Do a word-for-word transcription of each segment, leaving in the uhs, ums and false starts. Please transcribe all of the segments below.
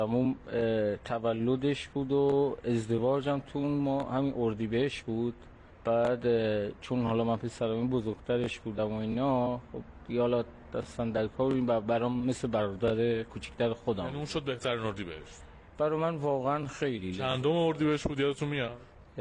همون تولدش بود و ازدواجم تو اون ما همین اردیبهشت بود. بعد چون حالا من پسرم بزرگترش بودم و اینا، خب دیگه حالا دستن در کار بودیم و برام مثل برادر کوچیکتر خودم. یعنی اون شد بهترین اردیبهشت برای من واقعا خیلی. چندم اردیبهشت بود یادتون میاد؟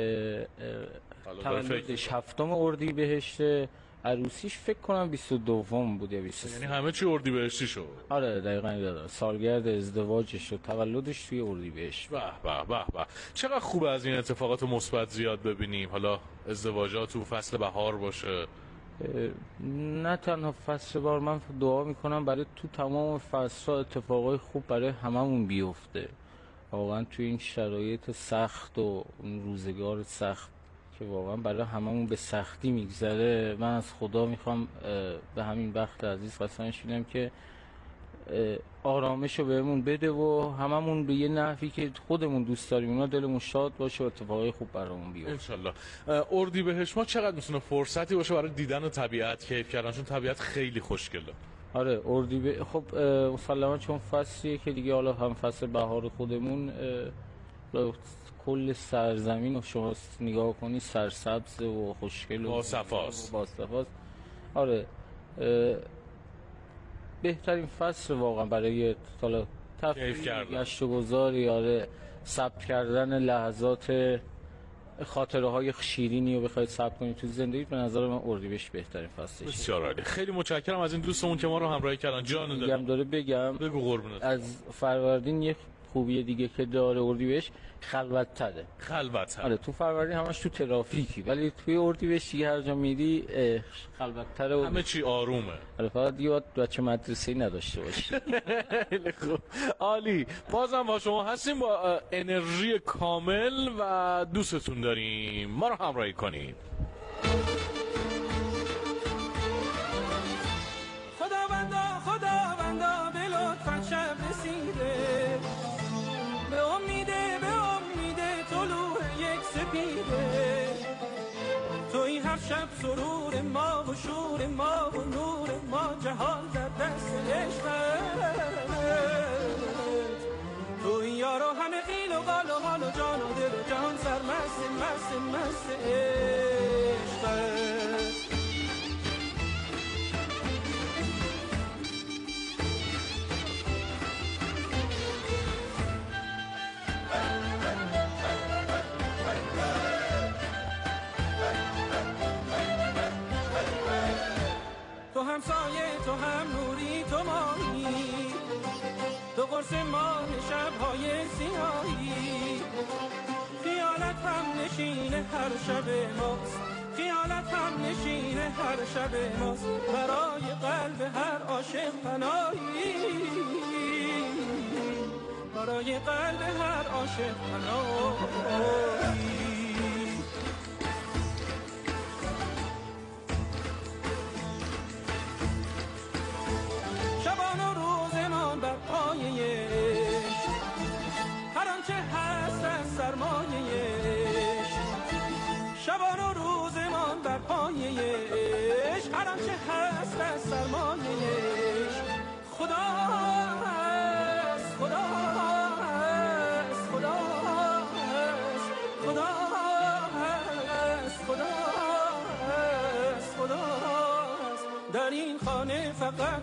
تولدش هفتم اردیبهشت، عروسیش فکر کنم بیست و دوم بود یا بیست و سه. یعنی همه چی اردیبهشتی شد. آره دقیقاً یادم. سالگرد ازدواجش و تولدش توی اردیبهشت. به به به به، چقدر خوبه از این اتفاقات مثبت زیاد ببینیم. حالا ازدواجات تو فصل بهار باشه، نه تنها فصل بهار، من دعا میکنم برای تو تمام فصل‌ها اتفاقای خوب برای هممون بیفته. واقعا تو این شرایط سخت و اون روزگار سخت که واقعا برای هممون به سختی میگذره، من از خدا میخوام به همین وقت عزیز قسمش اینم که آرامش رو بهمون بده و هممون به یه نحوی که خودمون دوست داریم اونا دلمون شاد باشه و اتفاقای خوب برامون بیفته انشالله. اردیبهشت ما چقدر میتونه فرصتی باشه برای دیدن طبیعت، کیف کردن، چون طبیعت خیلی خوشگله. آره اردیبهشت خب مسلما چون فصلیه که دیگه حالا هم فصل بهار خودمون، کل سرزمین و شما نگاه کنی سرسبز و خوشگل و با صفاست. با صفاست. آره بهترین فصل واقعا برای حالا تفریح، گشت و گذاری، آره ثبت کردن لحظات خاطره های شیرینی رو بخواید ثبت کنید تو زندگی، به نظر من اردیبهشت بهترین فصلشه. بسیار عالی. خیلی متشکرم از این دوستمون که ما رو همراهی کردن. جان دلم داره بگم بگو قربونت. از فروردین یه خوبیه دیگه که داره اردیبهشت، خلوت تره. خلوت تره. آره تو فروردین همش تو ترافیکی، ولی توی اردیبهشت دیگه هر جا میری خلوت تره و همه چی آرومه. آره فقط دیگه بچه مدرسه‌ای نداشته باشی. خیلی خوب. عالی. بازم با شما هستیم با انرژی کامل و دوستتون داریم. ما رو همراهی کنید. خداوندا خداوندا به لطفت شب رسیده، به امیده به امیده طلوع یک سپیده، توی هر شب سرور ما و شور ما و نور ما، جهان در دست عشقت، توی یارو همه قیل و قال و حال و جان و دل و جهان سرمست مست مست عشقت. تو هم سایه تو هم نوری تو ماهی، تو قرص ماه شب‌های سیاهی، خیالت هم نشین هر شب ماست، خیالت هم نشین هر شب ماست، برای قلب هر عاشق پناهی، برای قلب هر عاشق پناهی. شبان و روزمان بر پایه‌اش، هر آنچه هست از سرمایه‌اش، شبان و روزمان بر پایه‌اش، هر آنچه هست از سرمایه‌اش، خدا هست خدا هست خدا هست خدا هست خدا هست خدا هست در این خانه فقط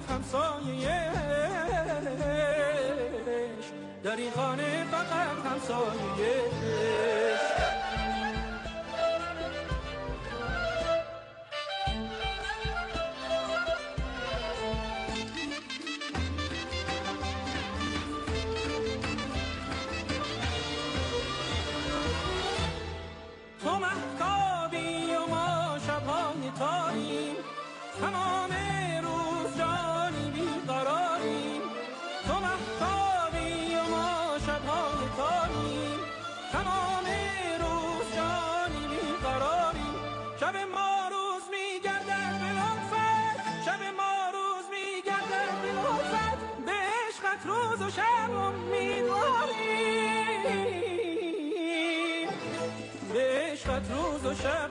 همسایه‌اش، در این خانه فقط همسایه‌اش. تو مهتابی و ما شب‌های تاریم، تمام روز جانی بیقراریم، تو مهتابی و ما شب‌های تاریم، تمام روز جانی بیقراریم، شب ما روز می‌گردد به لطفت، شب ما روز می‌گردد به لطفت، به عشقت روز و شب امیدواریم، به عشقت روز و شب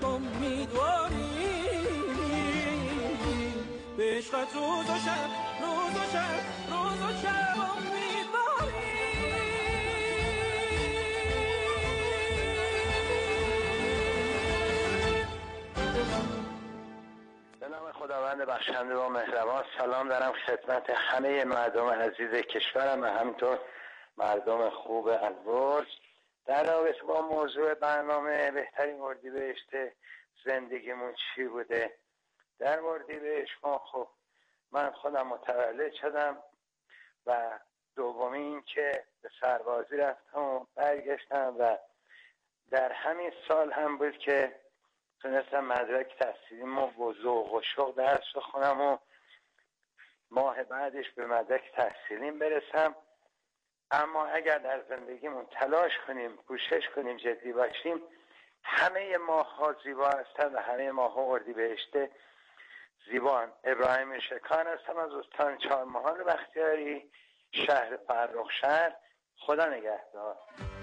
امیدواریم، به عشقت روز و شب روز و شب روز و شب امیدواریم. بخشنده و مهربان، سلام دارم خدمت همه مردم عزیز کشورم و همینطور مردم خوب البرز. در رابطه با موضوع برنامه بهترین اردیبهشت زندگیمون چی بوده، در اردیبهشت ما خب من خودم متولد شدم و دومی این که به سربازی رفتم و برگشتم و در همین سال هم بود که تونستم مدرک تحصیلیمو با ذوق و شوق درس بخونم و ماه بعدش به مدرک تحصیلیم برسم. اما اگر در زندگیمون تلاش کنیم، کوشش کنیم، جدی باشیم، همه ماه‌ها زیبا هستند و همه ماه‌ها اردیبهشت زیبان. ابراهیم شکان هستم از استان چهارمحال بختیاری، شهر فرخشهر. خدا نگهدار.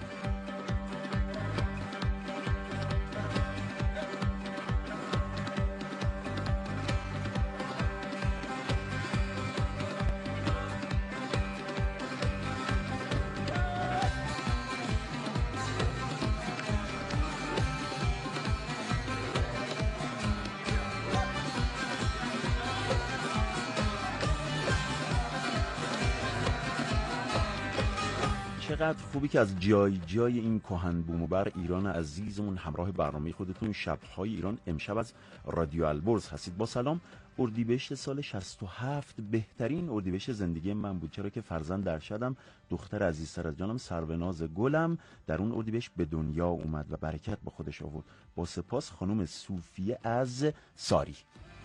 چقدر خوبی که از جای جای این کهن بوم و بر ایران عزیزمون همراه برنامه خودتون شب‌های ایران امشب از رادیو البرز هستید. با سلام. اردیبهشت سال شصت و هفت بهترین اردیبهشت زندگی من بود، چرا که فرزند ارشدم، دختر عزیزتر از جانم سروناز گلم در اون اردیبهشت به دنیا اومد و برکت با خودش آورد. با سپاس خانم صوفیه از ساری.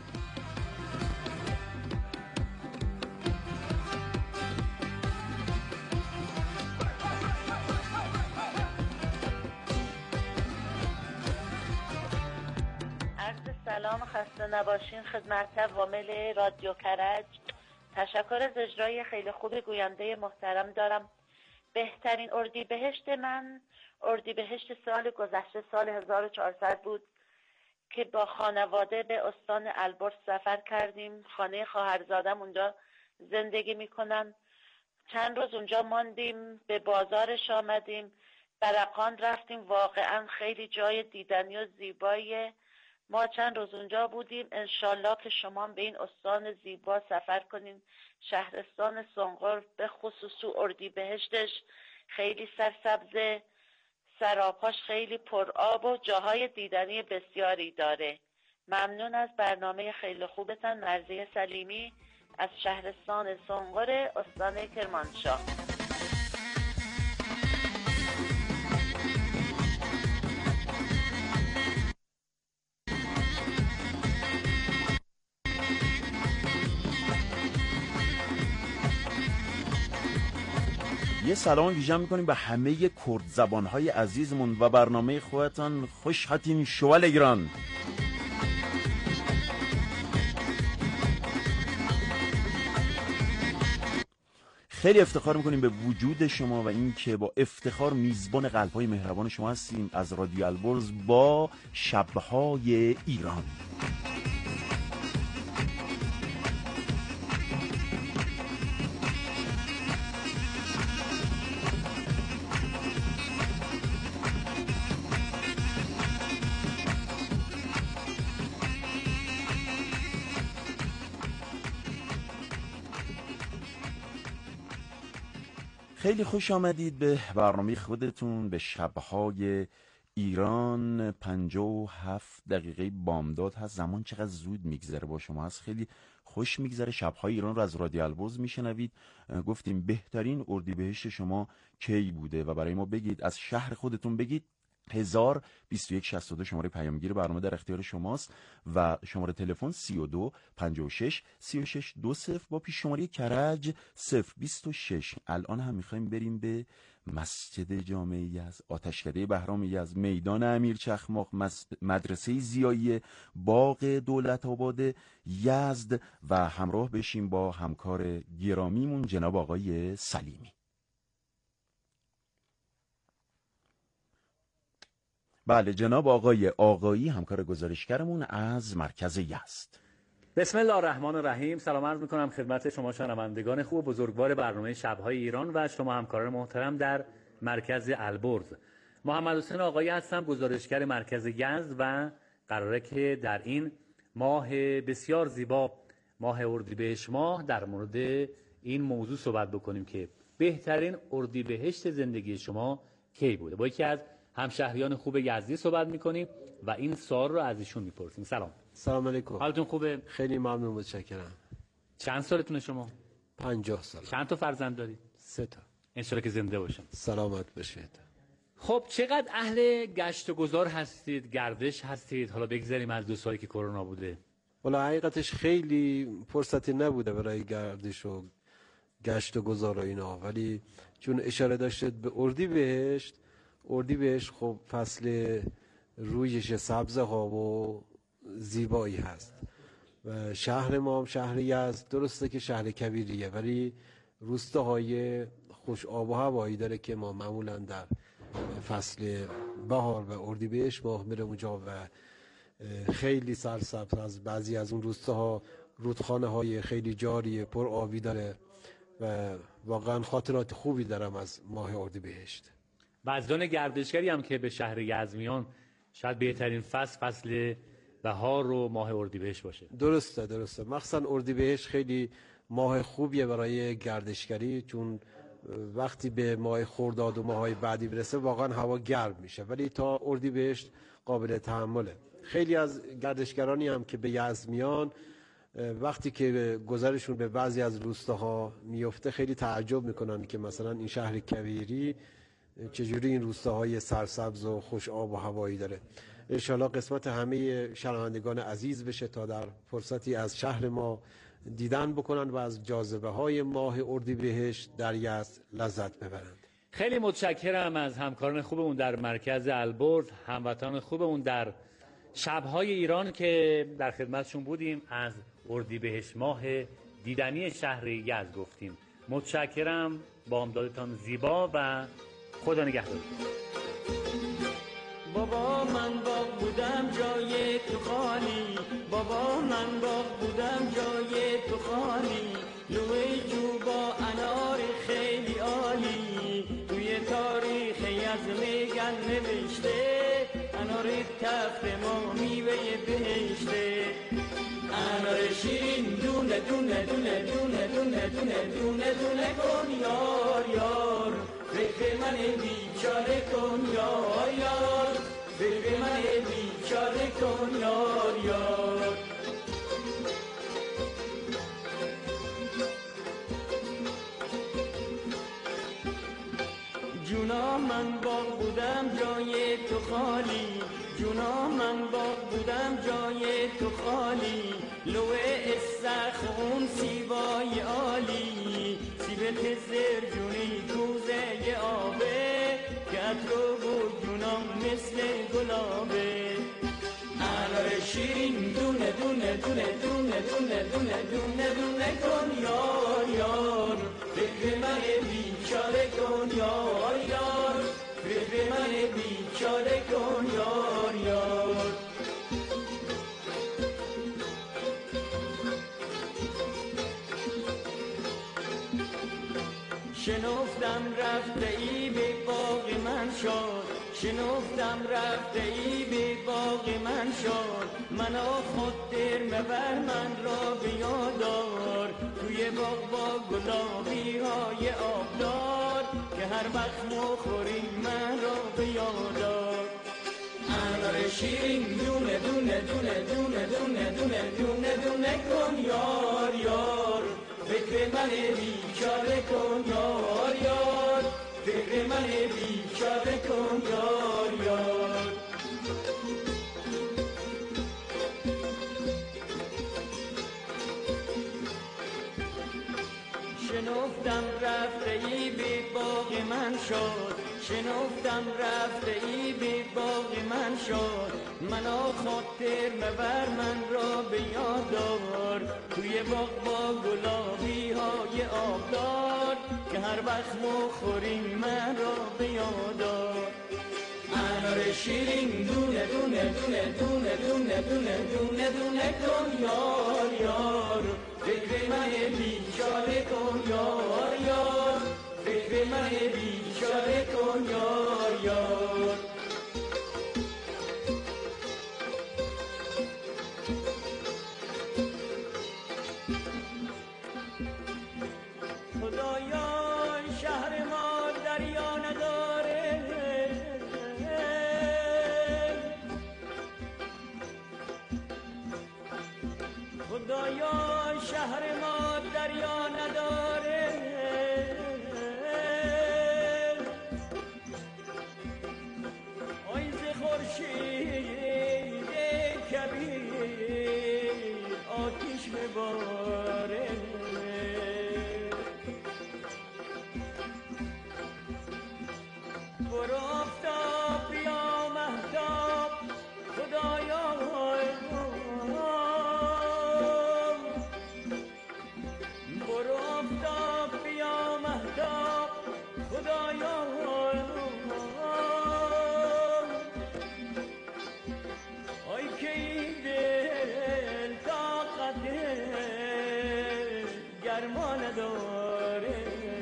سلام، خسته نباشین خدمت وامل رادیو کرج. تشکر از اجرای خیلی خوب گوینده محترم دارم. بهترین اردیبهشت من اردیبهشت سال گذشته سال هزار و چهارصد بود که با خانواده به استان البرز سفر کردیم. خانه خواهرزادم اونجا زندگی میکنن. چند روز اونجا ماندیم، به بازارش آمدیم، برقان رفتیم. واقعا خیلی جای دیدنی و زیباییه. ما چند روز اونجا بودیم. انشالله که شما به این استان زیبا سفر کنین. شهرستان سنقر به خصوص اردیبهشتش خیلی سرسبزه، سراپاش خیلی پرآب و جاهای دیدنی بسیاری داره. ممنون از برنامه خیلی خوبتان. مرضیه سلیمی از شهرستان سنقر استان کرمانشاه. یه سلام ویژه میکنیم به همه کرد زبانهای عزیزمون و برنامه خودتان خوش هاتین شوال ایران. خیلی افتخار میکنیم به وجود شما و این که با افتخار میزبان قلبهای مهربان شما هستیم از رادیو البرز با شبهای ایران. خیلی خوش آمدید به برنامه خودتون، به شبهای ایران. پنجاه و هفت دقیقه بامداد هست. زمان چقدر زود میگذره با شما هست. خیلی خوش میگذره. شبهای ایران رو از رادیو البرز میشنوید. گفتیم بهترین اردیبهشت شما کی بوده و برای ما بگید، از شهر خودتون بگید. هزار بیست و یک شصت و دو شماره پیامگیر برنامه در اختیار شماست و شماره تلفن سی و دو پنجاه و شش سی و شش دو صفر با پیش شماره کرج صفر بیست و شش. الان هم میخوایم بریم به مسجد جامع یزد، آتشکده بهرام یزد، میدان امیر چخماق، مدرسه زیایی، باغ دولت آباد یزد و همراه بشیم با همکار گرامیمون جناب آقای سلیمی. بله، جناب آقای آقایی همکار گزارشگرمون از مرکز یزد. بسم الله الرحمن الرحیم. سلام عرض میکنم خدمت شما شنوندگان خوب و بزرگوار برنامه شبهای ایران و شما همکاران محترم در مرکز البرز. محمد حسین آقایی هستم، گزارشگر مرکز یزد و قراره که در این ماه بسیار زیبا ماه اردیبهشت ماه در مورد این موضوع صحبت بکنیم که بهترین اردیبهشت زندگی شما کی بوده. با یکی از همشهریان خوب یزدی صحبت میکنیم و این سوال رو از ایشون میپرسیم. سلام. سلام علیکم. حالتون خوبه؟ خیلی ممنون، متشکرم. چند سالتونه شما؟ پنجاه سال. چند تا فرزند دارید؟ سه تا. انشالله که زنده باشن. سلامت باشید. خب چقدر اهل گشت و گذار هستید؟ گردش هستید؟ حالا بگذاریم از دو سالی که کرونا بوده. والا حقیقتش خیلی فرصتی نبوده برای گردش و گشت و گذار و اینا، ولی چون اشاره داشتید به اردیبهشت، اردیبهشت خب فصل رویش سبزه ها و زیبایی هست و شهر ما هم شهر یزد، درسته که شهر کبیریه ولی روستاهای خوش آب و هوایی داره که ما معمولا در فصل بهار و اردیبهشت ماه میره اونجا و خیلی سرسبز از بعضی از اون روستاها رودخانه های خیلی جاری پر آبی داره و واقعا خاطرات خوبی دارم از ماه اردیبهشت. بعضیان گردشگری هم که به شهر یزد میان شاید بهترین فصل فصل بهار و ماه اردیبهشت باشه. درسته درسته مخصوصا اردیبهشت خیلی ماه خوبیه برای گردشگری، چون وقتی به ماه خرداد و ماهای بعدی برسه واقعا هوا گرم میشه، ولی تا اردیبهشت قابل تحمله. خیلی از گردشگرانی هم که به یزد میان وقتی که گذرشون به بعضی از روستاها میفته خیلی تعجب میکنن که مثلا این شهر کبیری چجوری این روستاهای سرسبز و خوش آب و هوایی داره. انشالله قسمت همه شنوندگان عزیز بشه تا در فرصتی از شهر ما دیدن بکنن و از جاذبه های ماه اردیبهشت در یزد لذت ببرند. خیلی متشکرم از همکاران خوبمون در مرکز البرز، هموطنان خوبمون در شب‌های ایران که در خدمتشون بودیم، از اردیبهشت ماه دیدنی شهر یزد گفتیم. متشکرم، بامدادتان زیبا و خدا نگهدار. بابا من باغ بودم جای تو خالی، بابا من باغ بودم جای تو خالی، لوی جو با انار خیلی عالی، توی تاریخ یزد میگن نوشته انار تفت ما میوه بهشته. انار شیرین دونه دونه دونه دونه دونه دونه دونه دونه کن یار یار، فکر من بیچاره کن یار یار، فکر من بیچاره کن یار یار. جونا من باغ بودم جای تو خالی، جونا من باغ بودم جای تو خالی، لوه استخون سیبای عالی، سیبت زرجونی کوزه آبه، که اترو بود جونام مثل گلابه. انار شیرین دونه دونه دونه دونه دونه دونه دونه دونه کن یار یار، فکر من بیچاره کن یار یار، فکر من بیچاره کن یار یار. شنفتم رفته ای به باغ من شد، شنفتم رفته ای به باغ من شد، منا خود در مبر من را بیادار، توی باغ با گلابی های آبدار، که هر وقت مخوری من را بیادار. انار شیرین دونه دونه دونه دونه دونه دونه دونه دونه کن یار یار، فکر من بیچاره کن یار یار، فکر من بیچاره کن یار یار. شنفتم رفته ای به باغ من شد، شنفتم رفته ای به باغ من شد، منا خاطر مبر من را به یاد دار، توی باغ با گلابی های آبدار، که هر وقت مخوری من را به یاد دار. انار شیرین دونه دونه دونه دونه دونه دونه دونه دونه کن یار یار، فکر من بیچاره کن یار یار، فکر من بیچاره کن یار یار. باره برو آفتاب بیا مهتاب خدایا برو آفتاب بیا مهتاب خدایا آی که این دل طاقت گرما نداره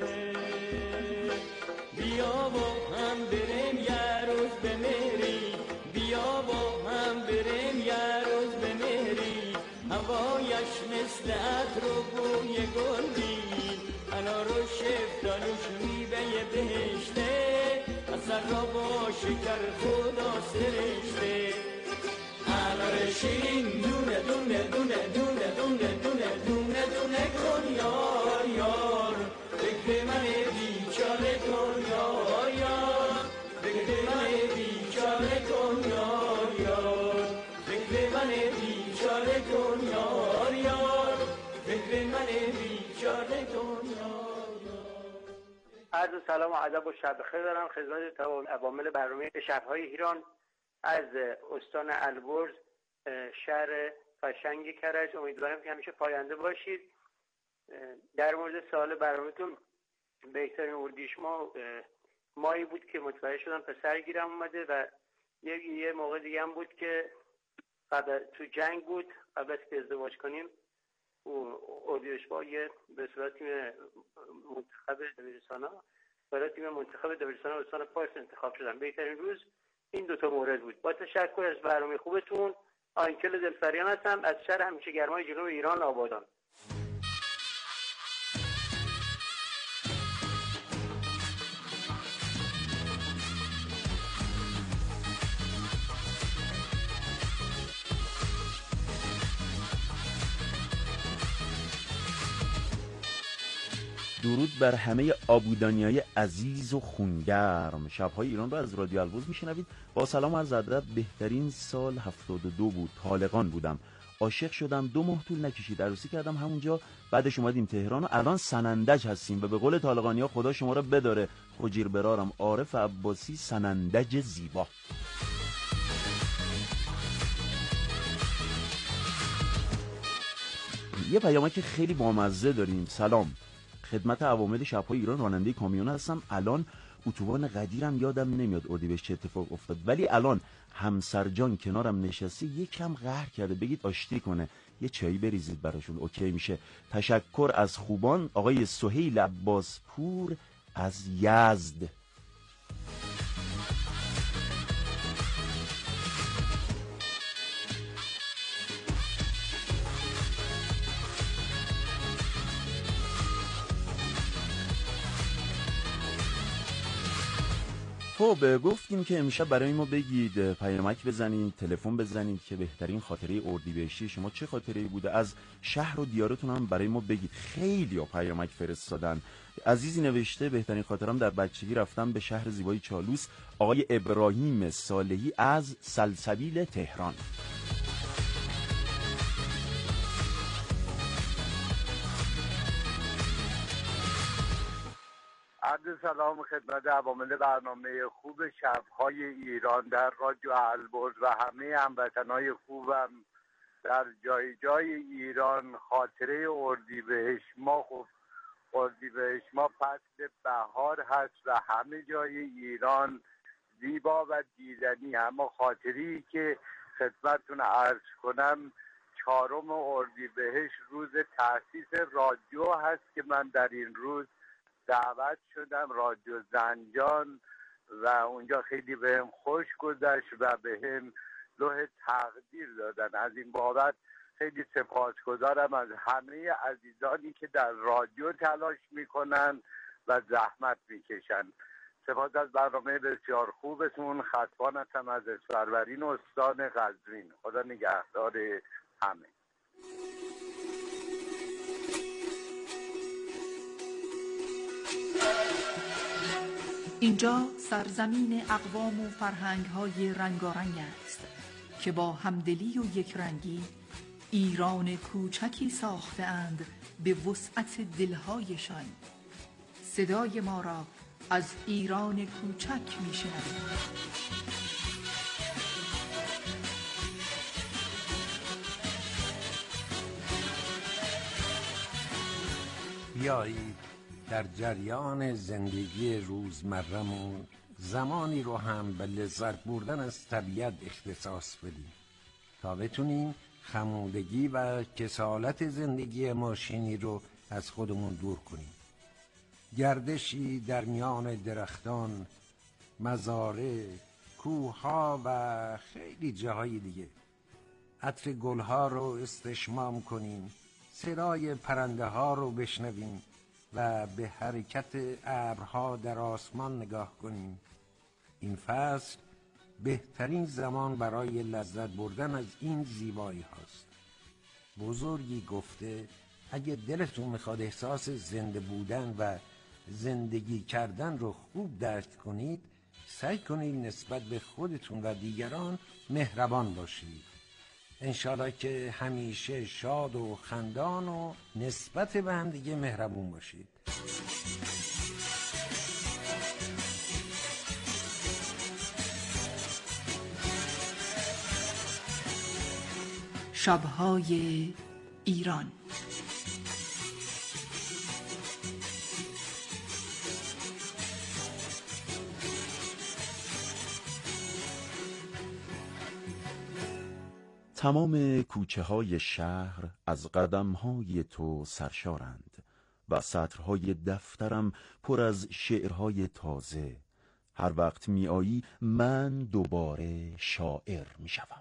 بیا با هم بریم یه روز بمیری بیا با هم بریم یه روز بمیری هوایش مثل عطر و بوی گلی انار و شفتالوش میوه بهشته اثر را با شکر خدا سرشته انار شیرین دونه دونه دونه دونه دونه دونه دونه دونه کن یار یار فکر من بیچاره کن یار یار فکر من بیچاره کن یار یار فکر من بیچاره کن یار یار فکر من بیچاره کن یار یار. عرض سلام و ادب و شب بخیر دارم خدمت تمام عوامل برنامه شب‌های ایران از استان البرز شهر قشنگ کرج. امیدوارم که همیشه پاینده باشید. در مورد سوال برنامه‌تون بهترین اردیش ماه ماهی بود که متوجه شدم پسر گیرم اومده و یه یه موقع دیگه هم بود که قبل تو جنگ بود قبل از که ازدواج کنیم اردیش ماه یه به صورت تیم منتخب دبیرستانا برای تیم منتخب دبیرستان استان پارس انتخاب شدم. بهترین روز این دو تا مورد بود. با تشکر از برنامه خوبتون. آنکل دلفریان هستم از شهر همیشه گرمای جنوب ایران آبادان. درود بر همه آبودانیای عزیز و خونگرم. شب‌های ایران رو از رادیو البرز میشنوید. با سلام و عرض ادب. بهترین سال هفتاد و دو بود. طالقان بودم، عاشق شدم، دو ماه طول نکشید عروسی کردم همونجا، بعدش اومدیم تهران و الان سنندج هستیم و به قول طالقانی‌ها خدا شما رو بداره. خجیر برارم عارف عباسی، سنندج زیبا. یه پیامک که خیلی بامزه داریم. سلام، خدمت عوامل شب‌های ایران، راننده کامیون هستم. الان اتوبان قدیرم یادم نمیاد اردیبهشت چه اتفاق افتاد، ولی الان همسر جان کنارم نشسته یکم قهر کرده، بگید آشتی کنه، یه چایی بریزید براشون اوکی میشه. تشکر از خوبان. آقای سهیل عباس پور از یزد. خب گفتیم که امشب برای ما بگید، پیامک بزنید، تلفن بزنید که بهترین خاطره اردیبهشتی شما چه خاطره‌ای بوده. از شهر و دیارتون هم برای ما بگید. خیلی ها پیامک فرستادن. عزیزی نوشته بهترین خاطرم در بچگی رفتم به شهر زیبای چالوس. آقای ابراهیم صالحی از سلسبیل تهران. عرض سلام خدمت عوامل برنامه خوب شب‌های ایران در رادیو البرز و همه هموطنای خوبم در جای جای ایران. خاطره اردیبهشت ماه، خب اردیبهشت ماه فصل بهار هست و همه جای ایران زیبا و دیدنی. اما خاطری که خدمتتون عرض کنم چهارم اردیبهشت روز تأسیس رادیو هست که من در این روز دعوت شدم رادیو زنجان و اونجا خیلی بهم خوش گذشت و بهم لوح تقدیر دادن. از این بابت خیلی سپاسگزارم از همه عزیزانی که در رادیو تلاش میکنن و زحمت میکشن. سپاس از برنامه بسیار خوبتون. خطبان هستم از اسفرورین استان قزوین. خدا نگهدار همه. اینجا سرزمین اقوام و فرهنگ‌های رنگارنگ است که با همدلی و یکرنگی ایران کوچکی ساختند به وسعت دلهایشان. صدای ما را از ایران کوچک میشنوید. بیایید در جریان زندگی روزمره‌مون زمانی رو هم به لذت بردن از طبیعت اختصاص بدیم تا بتونیم خمودگی و کسالت زندگی ماشینی رو از خودمون دور کنیم. گردشی در میان درختان، مزارع، کوه‌ها و خیلی جاهای دیگه. عطر گل‌ها رو استشمام کنیم، صدای پرنده ها رو بشنویم و به حرکت ابرها در آسمان نگاه کنیم. این فصل بهترین زمان برای لذت بردن از این زیبایی هاست. بزرگی گفته اگه دلتون میخواد احساس زنده بودن و زندگی کردن رو خوب درک کنید، سعی کنید نسبت به خودتون و دیگران مهربان باشید. انشالله که همیشه شاد و خندان و نسبت به هم دیگه مهربون باشید. شب‌های ایران. تمام کوچه های شهر از قدم های تو سرشارند و سطرهای دفترم پر از شعرهای تازه. هر وقت می آیی من دوباره شاعر می شوم.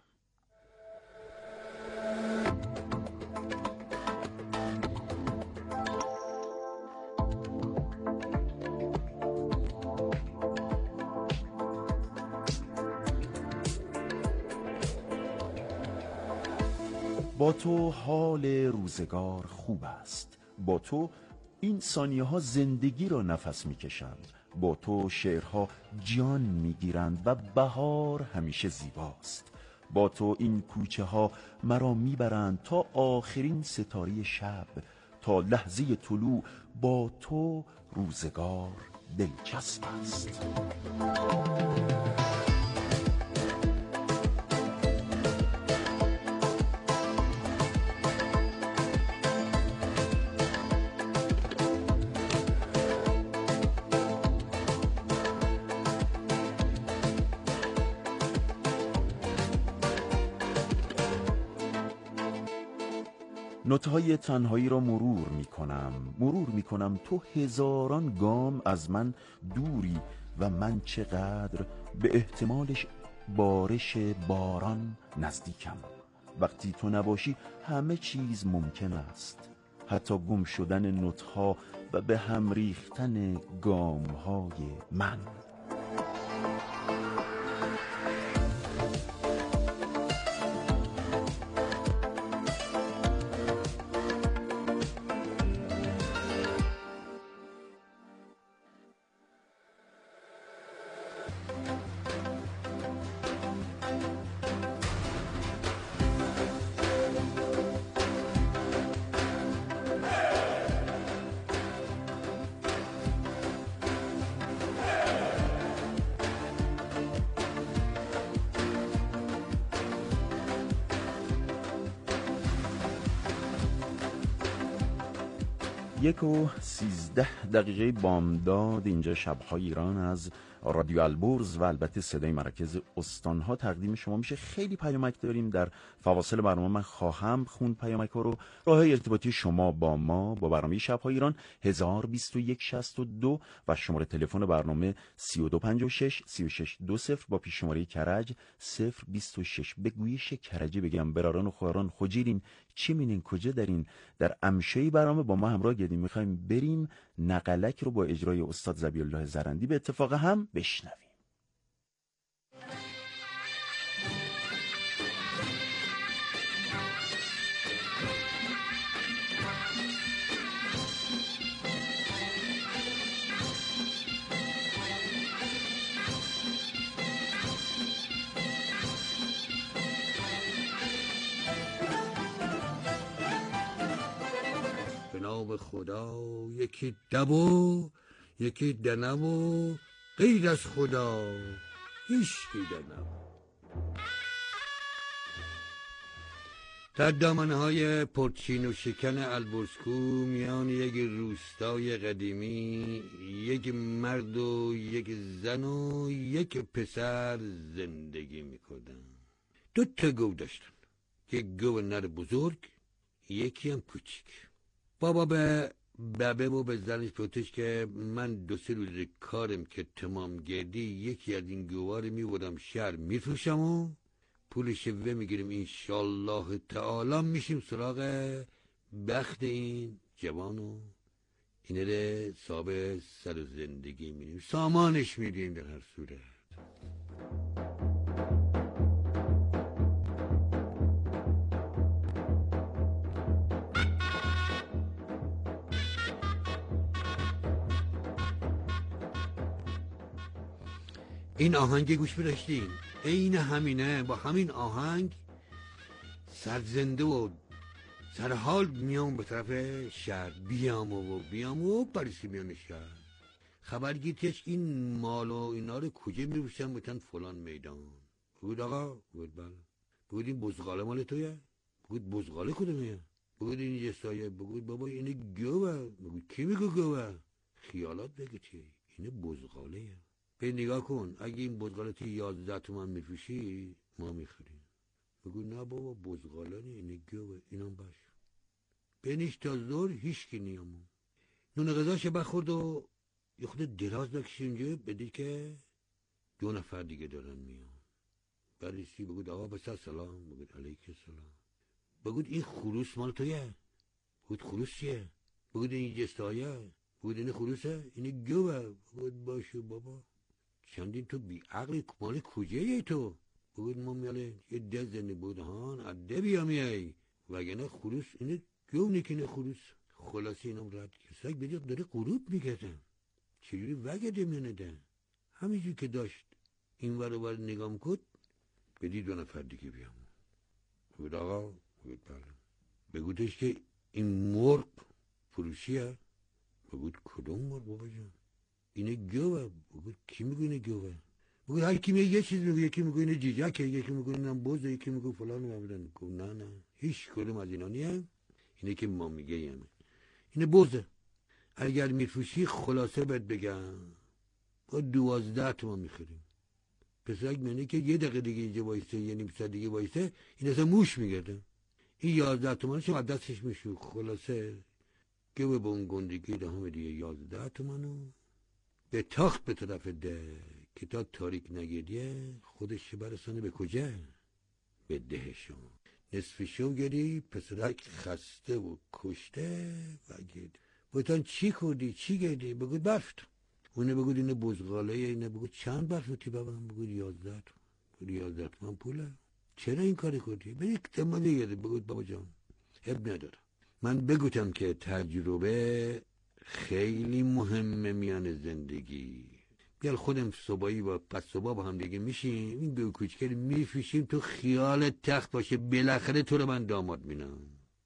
با تو حال روزگار خوب است. با تو این ثانیه ها زندگی را نفس می کشند. با تو شعرها جان می گیرند و بهار همیشه زیباست. با تو این کوچه ها مرا می برند تا آخرین ستاره شب، تا لحظه طلوع. با تو روزگار دلچسب است. نوت‌های تنهایی را مرور می کنم مرور می کنم تو هزاران گام از من دوری و من چقدر به احتمالش بارش باران نزدیکم. وقتی تو نباشی همه چیز ممکن است، حتی گم شدن نوت‌ها و به هم ریختن گام‌های من. یک و سیزده دقیقه بامداد اینجا شب‌های ایران از رادیو البرز و البته صدای مراکز استانها تقدیم شما میشه. خیلی پیامک داریم در فواصل برنامه. من خواهم خوند پیامک رو. راه ارتباطی شما با ما با برنامه شب‌های ایران هزار و بیست و یک شصت و دو و شماره تلفن برنامه سی و دو پنجاه و شش سی و شش دو صفر با پیش شماره کرج صفر بیست و شش. به گویش کرجی بگم براران و خواران خوجیرین چی مینین کجا دارین. در امشهی برنامه با ما همراه گردیم. میخوایم بریم نقلک رو با اجرای استاد ذبیح‌الله زرندی به اتفاق هم بشنویم. خدا، یکی دب و یکی دنب و غیر از خدا هیچکی دنب. در دامنهای پرچین و شکن البرزکو میان یک روستای قدیمی یک مرد و یک زن و یک پسر زندگی میکردن. دو تا گو داشتن، یک گو نر بزرگ، یکی هم کوچیک. بابا به ببه و به زنش گفتش که من دو سه روز کارم که تمام گردی یکی از این گوها رو میبرم شهر میفروشم و پولش وه میگیریم انشالله تعالی میشیم سراغ بخت این جوان و اینه ره صاحب سر زندگی میدیم، سامانش میدیم. در هر صورت این آهنگ گوش بداشتین عین همینه، با همین آهنگ سرزنده و سرحال میام به طرف شهر، بیام و بیام و پریسی میام شهر. خبر گیرتش این مال و اینا رو کجا میروشن بتن فلان میدان. بگود آقا، بگود بله. بگود این بزغاله مال تویه؟ بگود بزغاله کدومیه؟ بگود این جستایه؟ بگود بابا اینه گوه. بگود کی میگو گوه؟ خیالات بگه چی؟ اینه بزغاله. به نگاه کن، اگه این بزغاله توی یازده تومن میفروشی ما میخوریم. بگو نه بابا بزغاله نی، اینه گوه. اینم باش بینیش تا زور هیچ کی نیامون. نون غذاش بخورد و یه خود دراز بکشی اونجا، بدید که دو نفر دیگه دارن میان. بریسی بگود آقا پسر سلام. بگود علیک سلام. بگود این خروس مال تویه؟ بگود خروس چیه؟ بگود این جستایه؟ بگود این خروسه؟ اینه گوه. بگود باشو بابا چندین تو بی عقل مال کجایی تو؟ بگود ما میاله یه دز زنی بود هان عده بیا میای وگرنه خروس اینه گو نکنه خروس. خلاصی اینم رد کسک بدید داره قروب میگردن چجوری وگرده میانده همینجور که داشت این ور ور نگاه میکد بدید دو نفر دیگه بیام. بگود آقا. بگود بله. بگودش که این مرغ فروشیه؟ بگود کدوم مرغ بابا جان؟ اینه گوه. بگود کی میگه اینه گوه؟ بگود هر کی میگه یه چیز میگه، یکی میگه اینه جیجکه، یکی میگه اینم بوزه، یکی میگه فلان میبرن. گفت نه نه هیچ کدوم از اینا نیه، اینه که ما میگه یمه اینه بوزه. اگر میفروشی خلاصه بهت بگم با دوازده تومن میخوریم. پسرک منه که یه دقیقه دیگه اینجا وایسته یه نیم ساعت دیگه وایسته این اصلا موش میگرده. این یازده تومنش از دستش میشو. خلاصه گوه به اون گندگی ده همه دیگه یازده تومنو به تاخت به طرف ده که تا تاریک نگیریه خودش برسانه به کجا؟ به ده شما. نصف شو گری پسرک خسته و کشته و گرد. بایتان چی کردی؟ چی گردی؟ بگود برفت. اونه بگود اینه بزغاله، اینه بگود چند برفتی بابا؟ بگود یازده تو. بگود یازده تو من پوله. چرا این کاری کردی؟ بگید تمام دیگه. بگود بابا جان اب نداره. من بگوتم که تجربه خیلی مهمه میان زندگی. بیال خودم صبحی با پس صبح با هم دیگه میشیم این گو کوچکر میفیشیم تو خیال تخت باشه بالاخره تو رو من داماد مینم.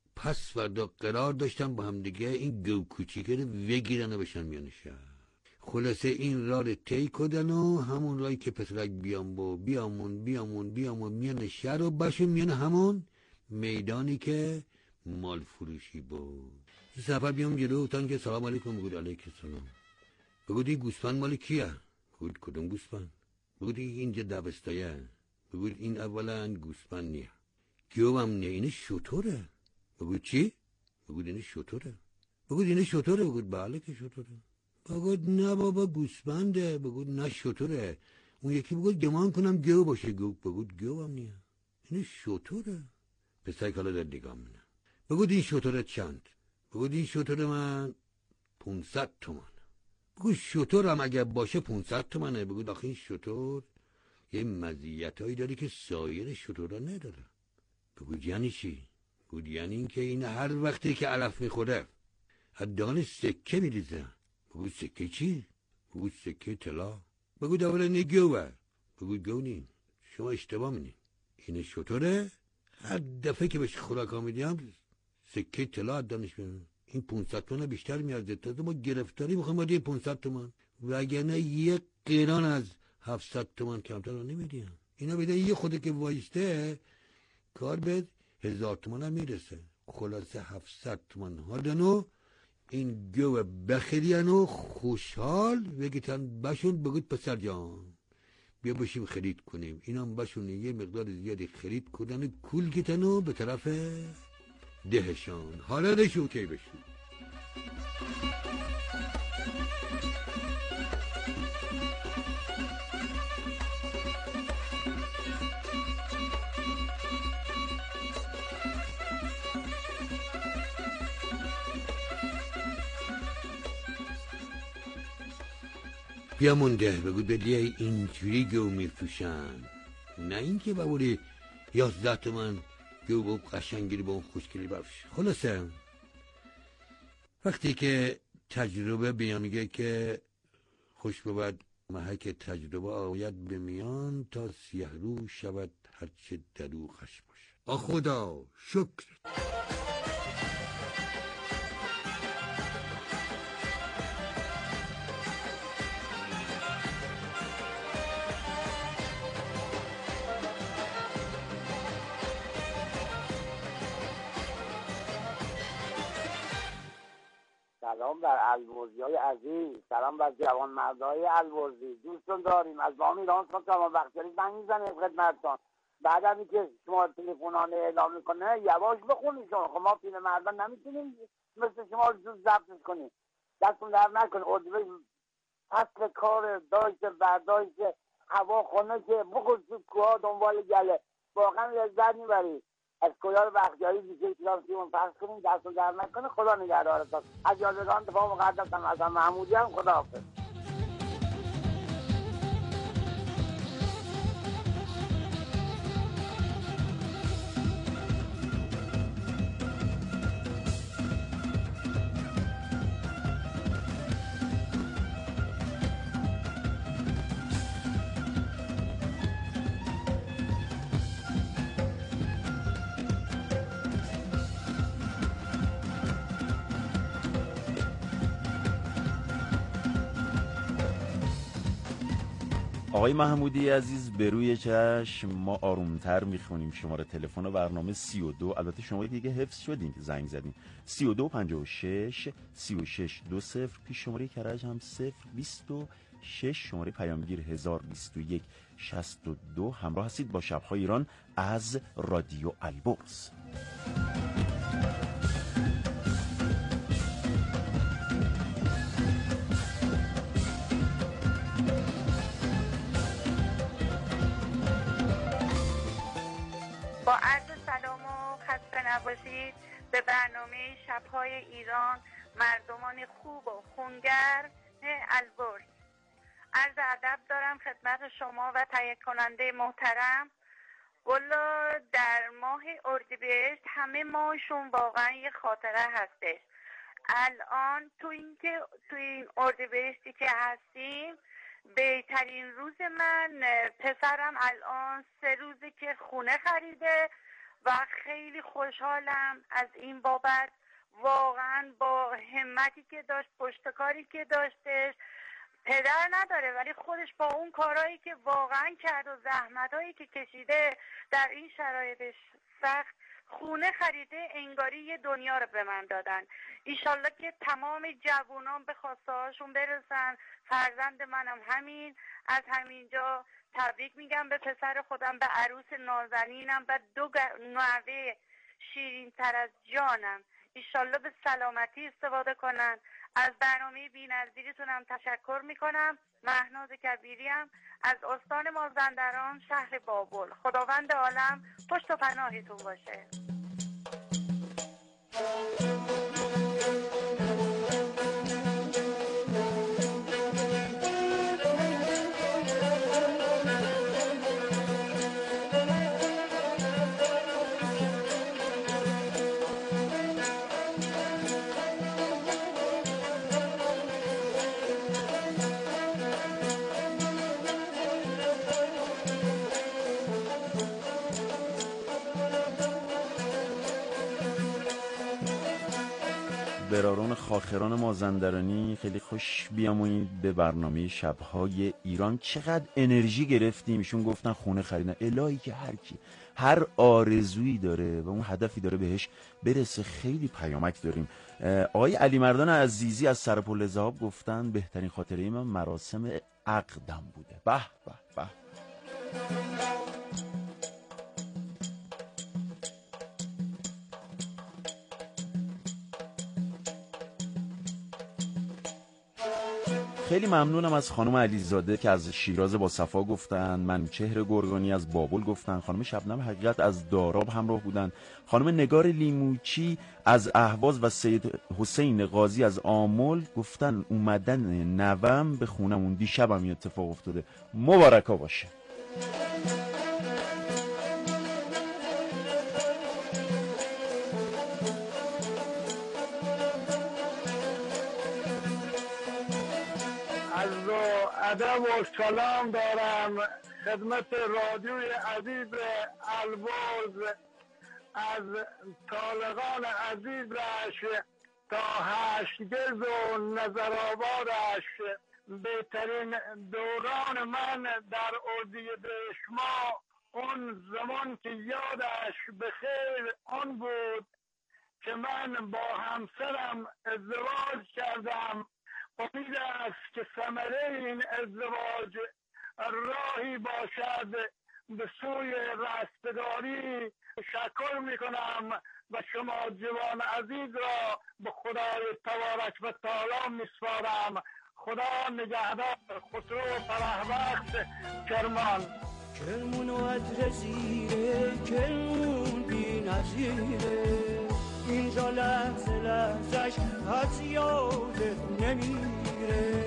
پس فردا قرار داشتم با هم دیگه این گو کوچکر وگیرن و بشن میان شهر. خلاصه این راه رو طی کردن و همون راهی که پسرک بیام با بیامون بیامون بیامون میان شهر و باشه میان همون میدانی که مال فروشی بود. این سفر بیام جلو تان که سلام علیکم. بگود علیکم سلام. بگود این گوسفند مال کیه؟ بگود کدوم گوسفند؟ بگود اینجا دبستایه. بگود این اولا گوسفند نیه، گیوام نیه، اینه شطوره. بگود چی؟ بگود اینه شطوره. بگود اینه شطوره. بگود بله که شطوره. بگود نه بابا گوسفنده. بگود نه شطوره. اون یکی بگود گمان کنم گیو باشه. بگود گیوام نیه، اینه شطوره. پسر کالا در نگاه منه. بگود این شطوره چند؟ بگود این شطور من پونصد تومن. بگود شطورم اگر باشه پونصد تومنه. بگود آخه این شطور یه مزیتایی داره که سایر شطورا نداره. بگود یعنی چی؟ بگود یعنی این که این هر وقتی که علف میخوره از دهان سکه میریزه. بگود سکه چی؟ بگود سکه طلا. بگود اولا اینه گوه. بگود گو نیم، شما اشتباه می‌کنید. این شطوره هر دفعه که بهش خوراک ها میدیم سکه طلا از دانش میدیم. این پانصد تومن بیشتر میارزه. تازه ما گرفتاری میخوایم بدیم پانصد تومن، وگرنه یک قیران از هفتصد تومن کمتر رو نمیدیم. اینا بدن یه خوده که وایسته کار به هزار تومن هم میرسه. خلاصه هفتصد تومن هادنو این گوه بخریانو خوشحال بگیتن بشون بگید پسر جان بیا باشیم خرید کنیم. اینا هم بشون یه مقدار زیادی خرید کنن، کول گیتنو به طرف دهشان. حالا دشو کی بشون. بیا مونده بگو بدیه اینجوری گو میفروشن، نه اینکه ببوری یازده تومن گو با قشنگیری با اون خوشگلی بفروش. خلاصه وقتی که تجربه بیا میگه که خوش بود محک تجربه آید به میان تا سیه رو شود هرچه درو خش باشه. آ خدا شکر. سلام بر البرزی های عزیز، سلام بر جوان مردهای البرزی. دوستان داریم از بام ایران کن تمام بختیاری زنگ میزنه خدمتتان. بعد از اینکه شما تلفنانه اعلام میکنه یواش بخونید شما. خب ما پین مردان نمیتونیم مثل شما زود ضبط کنیم. دستون در نکنه. اردیبهشت فصل کار داشته برداشت هوا خونه که بخود تو کوها دنبال گله واقعا لذت میبرید. از کلار بختیاری دیگه کلار سیمون پخش کنیم. دستون در نکنه. خدا نگهدارتان. از یادگان دفاع مقدس هم از هم محمودی هم خدا حافظ. آقای محمودی عزیز به روی چشم ما آرومتر میخونیم شماره تلفن و برنامه سی و دو. البته شما دیگه حفظ شدین که زنگ زدین. سی و دو پنجاه و شش سی و شش دو صفر. پیش شماره کرج هم صفر بیست و شش. شماره پیامگیر هزار و بیست و یک شصت و دو. همراه هستید با شب‌های ایران از رادیو البرز. با عرض سلام و خسته نباشید به برنامه شب‌های ایران مردمان خوب و خونگر البرز. عرض ادب دارم خدمت شما و تهیه کننده محترم. والا در ماه اردیبهشت همه ماهشون واقعا یه خاطره هستش. الان تو این که تو این اردیبهشتی که هستیم بهترین روز من، پسرم الان سه روزه که خونه خریده و خیلی خوشحالم از این بابت. واقعا با همتی که داشت، پشتکاری که داشتش، پدر نداره ولی خودش با اون کارهایی که واقعا کرد و زحمتهایی که کشیده در این شرایط سخت خونه خریده، انگاری یه دنیا رو به من دادن. ایشالله که تمام جوانان به خواسته هاشون برسن. فرزند منم همین. از همینجا تبریک میگم به پسر خودم، به عروس نازنینم و دو نوه شیرین تر از جانم. ایشالله به سلامتی استفاده کنن. از برنامه بی‌نظیرتونم تشکر میکنم. مهناز کبیریم از استان مازندران شهر بابل. خداوند عالم پشت و پناهتون باشه. برارون خاخران مازندرانی، خیلی خوش بیامونید به برنامه شبهای ایران. چقدر انرژی گرفتیم. ایشون گفتن خونه خریدن. الهی که هر کی هر آرزویی داره و اون هدفی داره بهش برسه. خیلی پیامک داریم. آقای علی مردان عزیزی از سرپل ذهاب گفتن بهترین خاطره من مراسم عقدم بوده. به به به. خیلی ممنونم از خانم علیزاده که از شیراز با صفا گفتن، منوچهر گرگانی از بابل گفتن، خانم شبنم حقیقت از داراب همراه بودن، خانم نگار لیموچی از اهواز و سید حسین قاضی از آمل گفتن اومدن نوم به خونمون دیشب هم اتفاق افتاده. مبارکا باشه. ادب و سلام دارم خدمت رادیوی عزیز البرز، از طالقان عزیزش تا هشتگرد و نظرآبادش. بهترین دوران من در اردیبهشت ماه اون زمان که یادش بخیر آن بود که من با همسرم ازدواج کردم. امید است که ثمره این ازدواج راهی باشد به سوی رستگاری. تشکر میکنم و شما جوان عزیز را به خدای تبارک و تعالی میسپارم. خدا نگهدار. خسرو فرهبخت کرمان. کرمون و عطر زیره، کرمون بی نظیره، اینجا لحظه لحظش از یادت نمیره.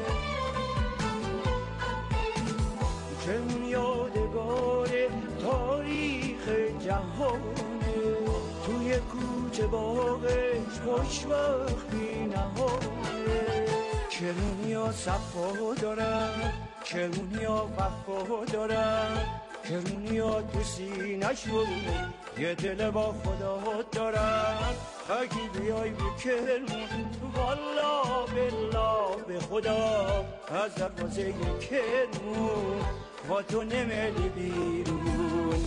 کرمون یادگار تاریخ جهانه، توی کوچه باغش خوشبخت بی نهانه. کرمونیا صفا دارن، کرمونیا وفا دارن، کرمونیا تو سینه‌شون یه دل با خدا دارن. اگه بیای به کرمون والا بالله به خدا از دروازه کرمون با تو نمیری بیرون.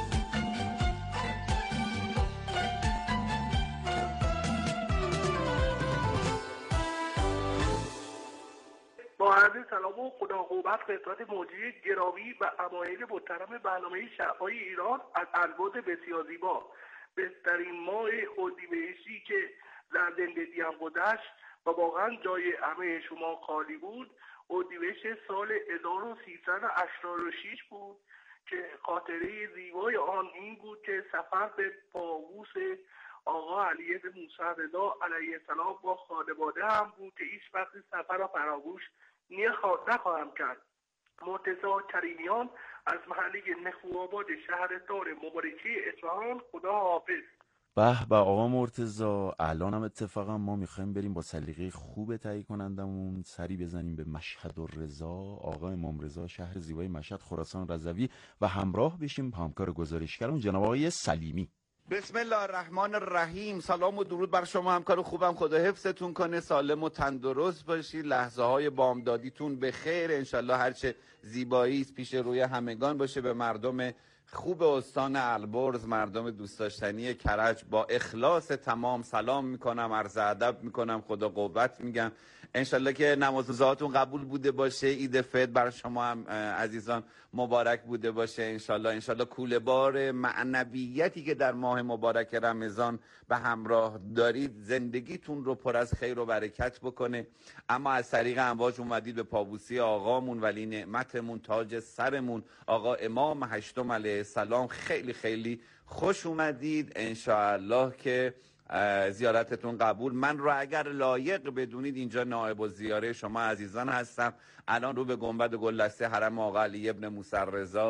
با عرض سلام و خدا قوت خدمت مجری گرامی و امایل محترم برنامه شب‌های ایران از البرز بسیار زیبا. بهترین ماه اردیبهشتی که در زندگیم گذشت و واقعا جای همه شما خالی بود اردیبهشت سال هزار و سیصد و هشتاد و شش بود که خاطره زیبای آن این بود که سفر به پاووس آقا علی بن موسی رضا علیه السلام با خانواده هم بود که هیچ وقت سفر را فراموش نخواهم کرد. مرتضی کریمیان از محله نخواباد شهردار مبارکی اصفهان. خدا حافظ. به به آقا مرتضی، الان هم اتفاقا ما میخوایم بریم با سلیقه خوب تهیه کنندمون سری بزنیم به مشهد الرضا. آقا امام رضا شهر زیبای مشهد خراسان رضوی و همراه بشیم همکار گزارشگرمون جناب آقای سلیمی. بسم الله الرحمن الرحیم. سلام و درود بر شما همکار خوبم. خدا حفظتون کنه، سالم و تندرست باشید، لحظه های بامدادیتون به خیر انشالله، هرچه زیبایی است پیش روی همگان باشه. به مردم خوب استان البرز، مردم دوست داشتنی کرج با اخلاص تمام سلام میکنم، عرض ادب میکنم، خدا قوت میگم. انشالله که نماز روزهاتون قبول بوده باشه، عید فطر بر شما هم عزیزان مبارک بوده باشه انشالله. انشالله کوله بار معنویتی که در ماه مبارک رمضان به همراه دارید زندگیتون رو پر از خیر و برکت بکنه. اما از طریق امواج اومدید به پاووسی آقامون ولی نعمتمون تاج سرمون آقا امام هشتم علیه السلام، خیلی خیلی خوش اومدید. انشالله که زیارتتون قبول. من رو اگر لایق بدونید اینجا نائب الزیاره شما عزیزان هستم. الان رو به گنبد گلدسته حرم آقا علی ابن موسی رضا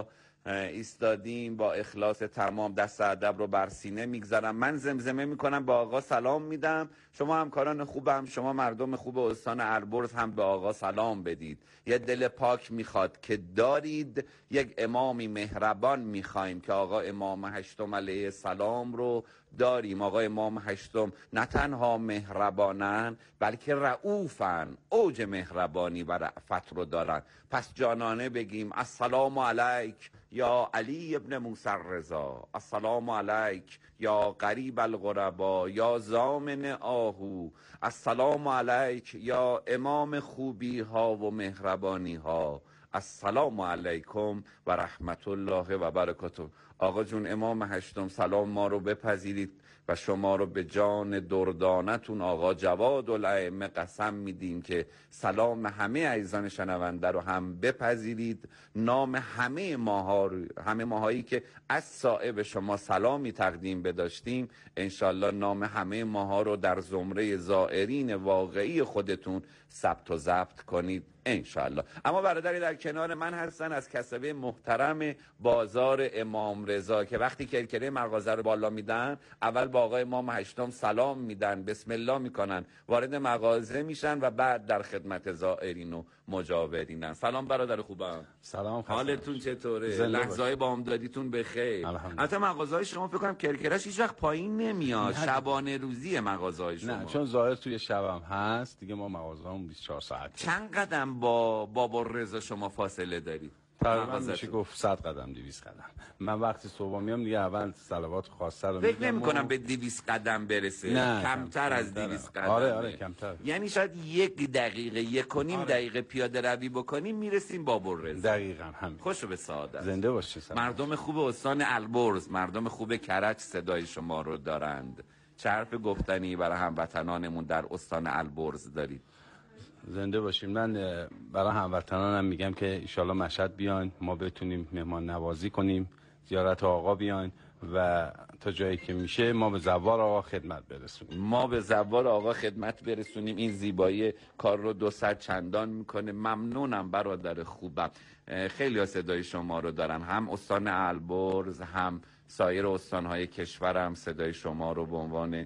ایستادیم با اخلاص تمام، دست ادب رو بر سینه میگذارم. من زمزمه میکنم به آقا سلام میدم، شما همکاران خوبم، شما مردم خوب استان البرز هم به آقا سلام بدید. یه دل پاک میخواد که دارید، یک امامی مهربان میخوایم که آقا امام هشتم علیه السلام رو داریم. آقا امام هشتم نه تنها مهربانن بلکه رؤوفن، اوج مهربانی و رأفت رو دارن. پس جانانه بگیم السلام علیک یا علی ابن موسی الرضا، السلام علیک یا قریب الغربا یا زامن آهو، السلام علیک یا امام خوبی ها و مهربانی ها، السلام علیکم و رحمت الله و برکاته. آقا جون امام هشتم سلام ما رو بپذیرید و شما رو به جان دردانتون آقا جواد الائمه قسم میدیم که سلام همه عزیزان شنونده رو هم بپذیرید. نام همه ماها همه ماهایی که از صاحب شما سلامی تقدیم بداشتیم، انشالله نام همه ماها رو در زمره زائرین واقعی خودتون ثبت و ضبط کنید انشالله. اما برادری در کنار من هستن از کسبه محترم بازار امام رضا که وقتی کرکره مغازه رو بالا میدن اول با آقای امام هشتم سلام میدن، بسم الله میکنن، وارد مغازه میشن و بعد در خدمت زائرین و مجاورینن. سلام برادر خوبم. سلام. حالتون چطوره؟ لحظه‌های بامدادیتون بخیر؟ البته مغازه‌های شما فکر کنم کرکرش هیچ وقت پایین نمیاد، شبانه روزی مغازه‌های شما. نه چون ظاهر توی شبم هست دیگه، ما مغازه‌مون بیست و چهار ساعت. چند قدم با بابا رضا شما فاصله دارید؟ تقریبا میشه گفت صد قدم دویست قدم. من وقتی صبح میام دیگه اول صلوات خاصه رو میگم. فکر نمی کنم و... به دویست قدم برسه. نه کمتر کم از دویست قدم. آره آره کمتر. یعنی شاید یک دقیقه یک و نیم آره. دقیقه پیاده روی بکنیم میرسیم بابا رضا. دقیقاً همین. خوشو به سعادت. زنده باشی. مردم خوب استان البرز، مردم خوب کرج صدای شما رو دارند. چه حرف گفتنی برای هموطنانمون در استان البرز دارید؟ زنده باشیم. من برای هموطنانم میگم که ایشالله مشهد بیان، ما بتونیم مهمان نوازی کنیم، زیارت آقا بیان و تا جایی که میشه ما به زوار آقا خدمت برسونیم. ما به زوار آقا خدمت برسونیم. این زیبایی کار رو دو صد چندان میکنه. ممنونم برادر خوبم. خیلی ها صدای شما رو دارن، هم استان البرز هم سایر استانهای کشورم صدای شما رو به عنوان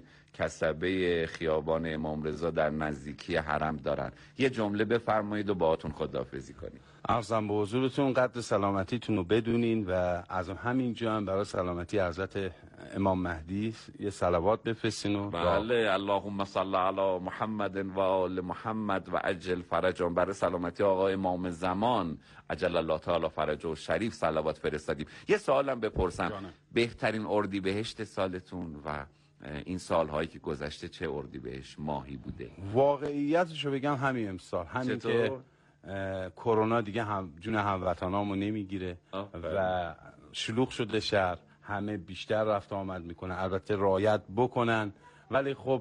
کسبه خیابان امام رضا در نزدیکی حرم دارن. یه جمله بفرمایید و باهاتون خداحافظی کنید. عرضم به حضورتون قدر سلامتیتون رو بدونین و از همینجا هم برای سلامتی حضرت امام مهدی یه صلوات بفرستین. و بله اللهم صل علی محمد و آل محمد و عجل فرجهم. برای سلامتی آقا امام زمان عجل الله تعالی فرجه و شریف صلوات فرستادیم. یه سوالم بپرسم جانم. بهترین اردیبهشت سالتون و این سالهایی که گذشته چه اردیبهشت ماهی بوده؟ واقعیتشو بگم همین امسال، همین که کرونا دیگه هم جون هموطنامو نمیگیره و شلوغ شده شهر، همه بیشتر رفت آمد میکنن، البته رعایت بکنن، ولی خب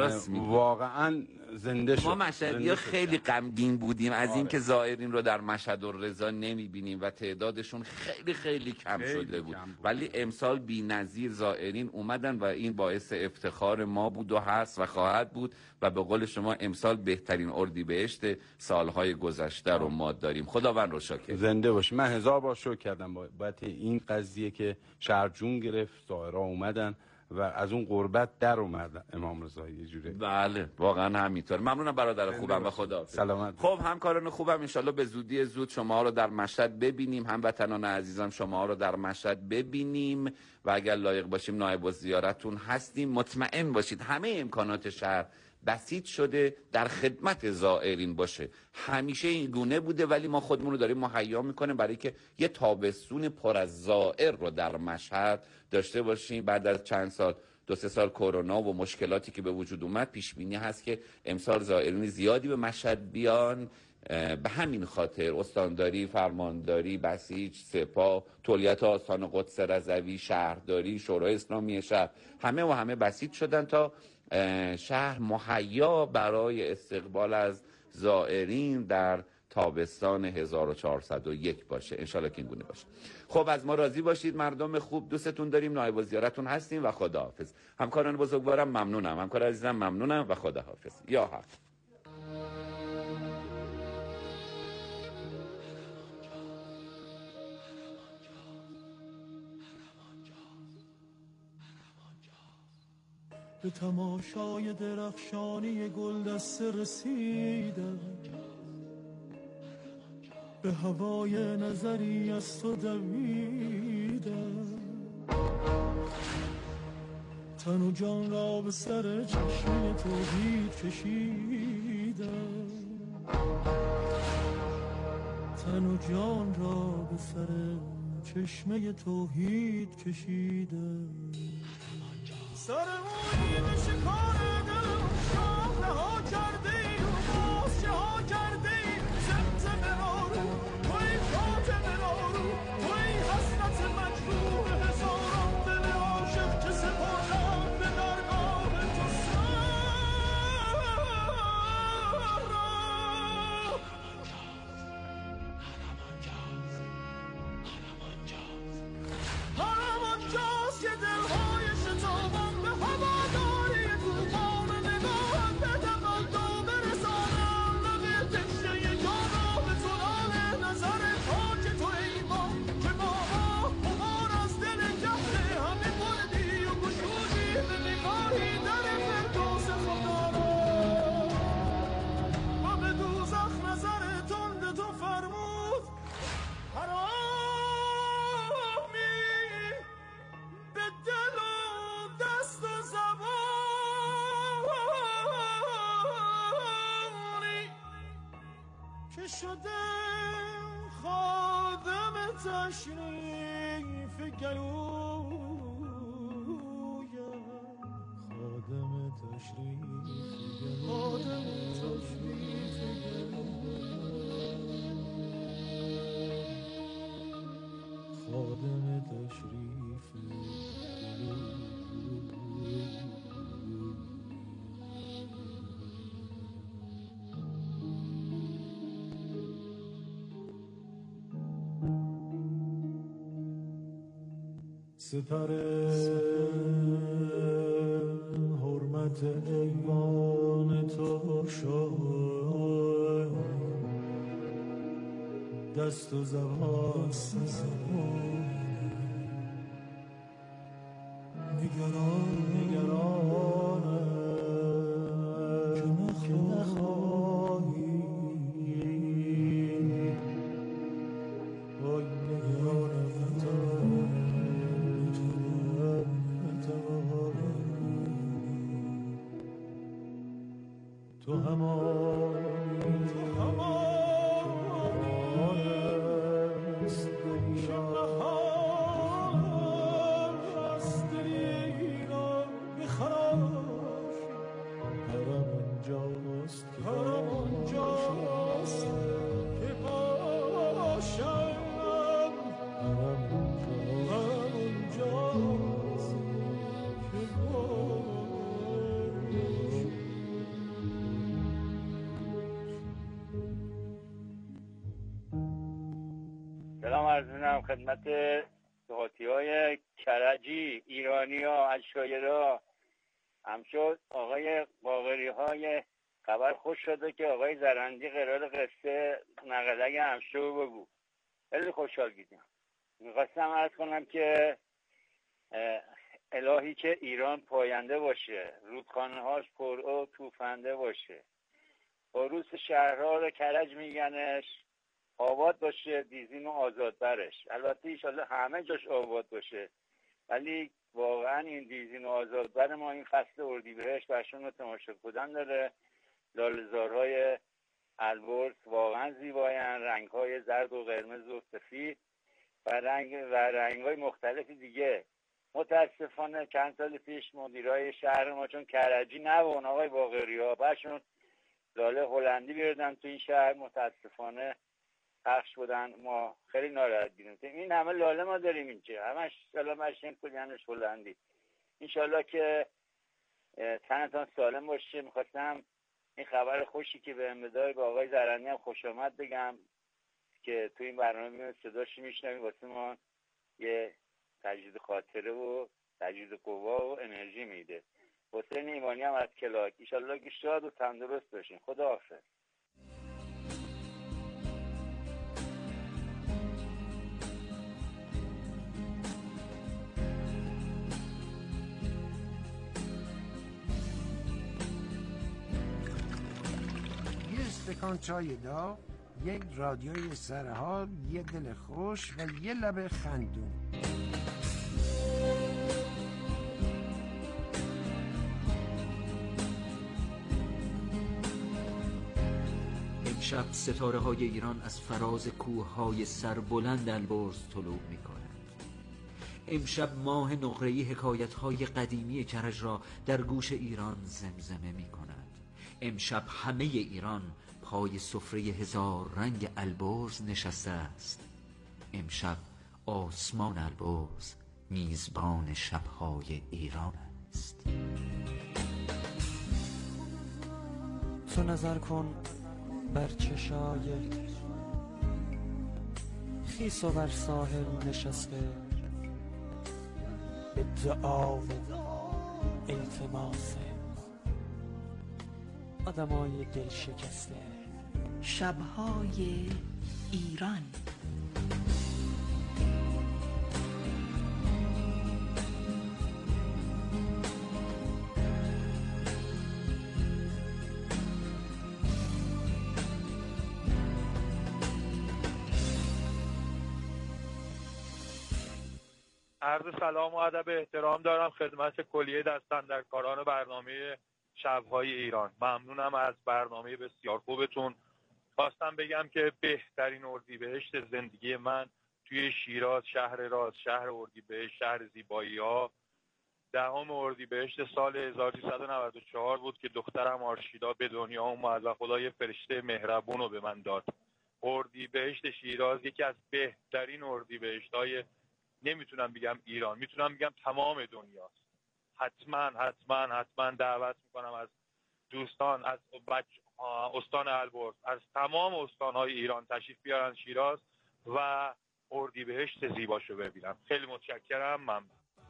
واقعا زنده شد. ما مشهدی‌ها خیلی غمگین بودیم از آره. اینکه زائرین رو در مشهد الرضا نمیبینیم و تعدادشون خیلی خیلی کم خیلی شده بود. بود ولی امسال بی‌نظیر زائرین اومدن و این باعث افتخار ما بود و هست و خواهد بود و به قول شما امسال بهترین اردیبهشت سالهای گذشته رو ما داریم. خداوند رو شکر. زنده باشی. من هزار بار شکر کردم بابت این قضیه که شهر جون گرفت، زائرها اومدن و از اون غربت در اومد امام رضا یه جوره. بله واقعا همینطور. ممنونم برادر خوبم و خدا سلامت. خب همکاران خوبم انشالله به زودی زود شما رو در مشهد ببینیم، هموطنان عزیزم شما رو در مشهد ببینیم و اگر لایق باشیم نایب الزیارتون هستیم. مطمئن باشید همه امکانات شهر بسیط شده در خدمت زائرین باشه. همیشه این گونه بوده ولی ما خودمون رو داریم مهیا میکنیم برای که یه تابستون پر از زائر رو در مشهد داشته باشیم. بعد از چند سال دو سه سال کرونا و مشکلاتی که به وجود اومد پیش بینی هست که امسال زائرین زیادی به مشهد بیان. به همین خاطر استانداری، فرمانداری، بسیج، سپاه، تولیت آستان قدس رضوی، شهرداری، شورای اسلامی شهر همه و همه بسیج شدن تا شهر مهیا برای استقبال از زائرین در تابستان هزار و چهارصد و یک باشه. انشالله که این گونه باشه. خب از ما راضی باشید مردم خوب، دوستتون داریم، نایب الزیارتون هستیم و خداحافظ. همکاران بزرگوارم ممنونم، همکار عزیزم ممنونم و خداحافظ. یا حق. به تماشای درخشانی گل دسته رسیدم، به هوای نظری از تو دویدم، تن و جان را به سر چشمه توحید کشیدم، تن و جان را به سر چشمه توحید کشیدم. سر مویی به شکار دلم شاه رها کرده ای و باز چه ها کرده ای، زمزمه نارو توی فاطمه نارو توی حسرت مجروح هزاران دل عاشق که سپردم به درگاه تو سر را. حرم آنجاست که دلهای شتابان به هواداری توفان نگاهت به تقلا برسانم، لب تشنه جان را به تو ناله نظر پاک تو ای ما که با ما خمار از دل جهل همه بردی و گشودی به نگاهی در فردوس خدا را و به دوزخ نظر تند تو فرمود حرامی به دل و دست و زبانی که شده خادم تشریف گلویم، خادم تشریف گلویم، خادم تشریف گلویم، خادم تشریف سپر حرمت ایوان تو شد، دست و زبان نگران نگرانم که نخواهی، وای نگرانم تو همانی تو همانی است شمهان است دلیران بخراش، حرم آنجاست که حرم آنجاست که باشم، حرم آنجاست که باشم. سلام عرض می‌کنم خدمت دهاتی‌های کرجی، ایرانی‌ها، عشایرها. همچون آقای باقری‌های خبر خوش شده که آقای زرندی قرار قصه نقلک همشو بگو. خیلی خوشحال دیدم. میخواستم عرض کنم که الهی که ایران پاینده باشه، رودخانه‌هاش پر و توفنده باشه، عروس شهرها رو کرج میگنش آباد باشه، دیزین و آزاد برش. البته ایشالله همه جاش آباد باشه، ولی واقعا این دیزین و آزاد بر ما این فصل اردیبهشت برشون رو تماشا بودن داره. لاله‌زارهای البرز واقعا زیباین، رنگ‌های زرد و قرمز و سفید و رنگ و رنگ‌های مختلف دیگه. متاسفانه چند سال پیش مدیرای شهر ما چون کرجی نبون آقای باقری‌ها برشون لاله هلندی بیردن تو این شهر، متاسفانه پخش بودن. ما خیلی ناراحت بودیم. این همه لاله ما داریم اینجا، همش سلام ماشین کلینش هلندی. انشالله که تنتان سالم باشه. میخواستم این خبر خوشی که به امدادای با آقای زرندی هم خوش آمد بگم که تو این برنامه صداش میشنویم، واسه ما یه تجدید خاطره و تجدید قوا و انرژی میده. حسین ایمانی هم از کلاک. انشالله که شاد و تندرست باشین. خدا حافظ. لیکان چای داغ، یک رادیوی سرحال، یه دل خوش و یه لب خندون. امشب ستاره های ایران از فراز کوه های سربلند البرز طلوع می کنند. امشب ماه نقره‌ای حکایت های قدیمی کرج را در گوش ایران زمزمه می کند. امشب همه ایران پای سفره هزار رنگ البرز نشسته است. امشب آسمان البرز میزبان شبهای ایران است. تو نظر کن بر چشای خیس و بر ساحل نشسته، ادعا و التماس آدمای دل شکسته. شبهای ایران. عرض سلام و ادب احترام دارم خدمت کلیه دستاندرکاران برنامه شب‌های ایران. ممنونم از برنامه بسیار خوبتون. خواستم بگم که بهترین اردیبهشت زندگی من توی شیراز، شهر راز، شهر اردیبهشت، شهر زیبایی‌ها، دهم اردیبهشت سال هزار و سیصد و نود و چهار بود که دخترم آرشیدا به دنیا اومد و خدا یه فرشته مهربون رو به من داد. اردیبهشت شیراز یکی از بهترین اردیبهشت‌های، نمیتونم بگم ایران، میتونم بگم تمام دنیاست. حتما حتما حتما دعوت میکنم از دوستان از استان البرز، از تمام استانهای ایران تشریف بیارن شیراز و اردیبهشت زیباشو ببینم. خیلی متشکرم. ممنون.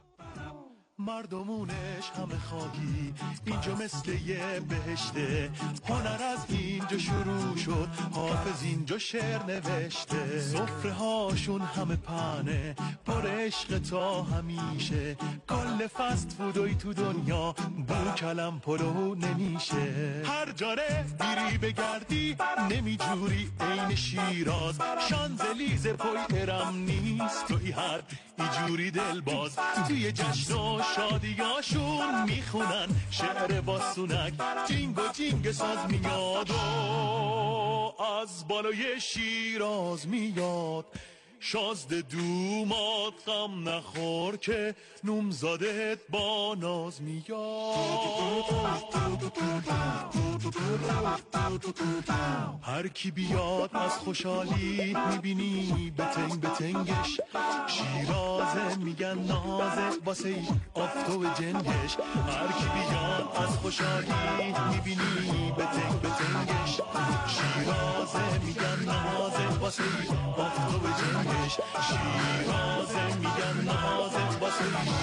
مردمونش همه خاکی، اینجا مثل یه بهشته. هنر از اینجا شروع شد، حافظ اینجا شعر نوشته. سفره هاشون همه پهنه، پر عشق تا همیشه. کل فست فودوی تو دنیا بو کلم پلو نمیشه. هر جاره بیری بگردی نمیجوری عین شیراز. شانزلیز پای ارم نیست توی هر ایجوری دل باز. توی جشن و شادیاشون میخونن شعر باسونک. جینگ و جینگ ساز میاد و از بالای شیراز میاد. شازده دومات غم نخور که نومزادت با ناز میاد. هر کی بیاد از خوشحالی میبینی بتنگ بتنگش. شیرازه میگن نازه واسه آفتو جنگش. هر کی بیاد از خوشحالی میبینی بتنگ بتنگش. شیرازه میگن نازه واسه آفتو جنگش. شیرازه میگن نازه واسه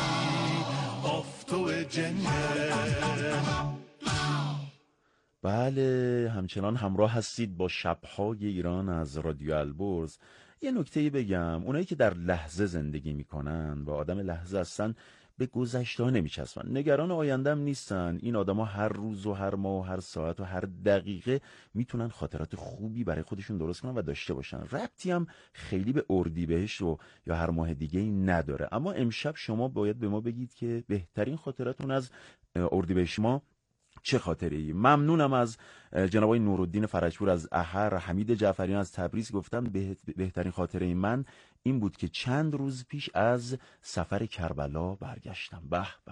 آفتو جنگش. بله، همچنان همراه هستید با شب‌های ایران از رادیو البرز. یه نکته بگم، اونایی که در لحظه زندگی میکنن و آدم لحظه هستن به گذشته ها نمیچسبن، نگران آینده هم نیستن. این آدما هر روز و هر ماه و هر ساعت و هر دقیقه میتونن خاطرات خوبی برای خودشون درست کنن و داشته باشن. ربطی هم خیلی به اردیبهشت و یا هر ماه دیگه ای نداره. اما امشب شما باید به ما بگید که بهترین خاطراتون از اردیبهشت ما چه خاطره‌ای؟ ممنونم از جناب آقای نورالدین فرجپور از احر، حمید جعفریان از تبریز. گفتم بهترین خاطره من این بود که چند روز پیش از سفر کربلا برگشتم. به به.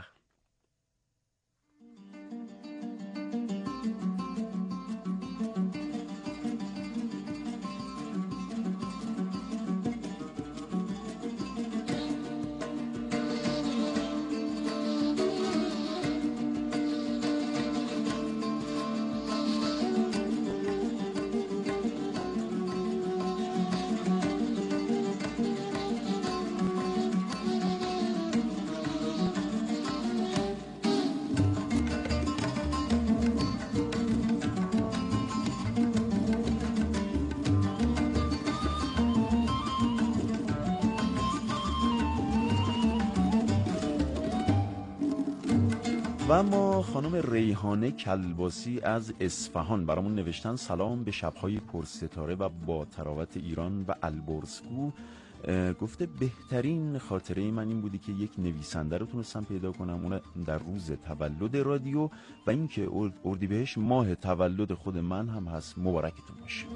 و اما خانم ریحانه کلباسی از اصفهان برامون نوشتن سلام به شب‌های پرستاره و با تراوت ایران و البرزگو. گفته بهترین خاطره من این بودی که یک نویسنده رو تونستم پیدا کنم، اون در روز تولد رادیو و اینکه اردیبهشت ماه تولد خود من هم هست. مبارکتون باشه.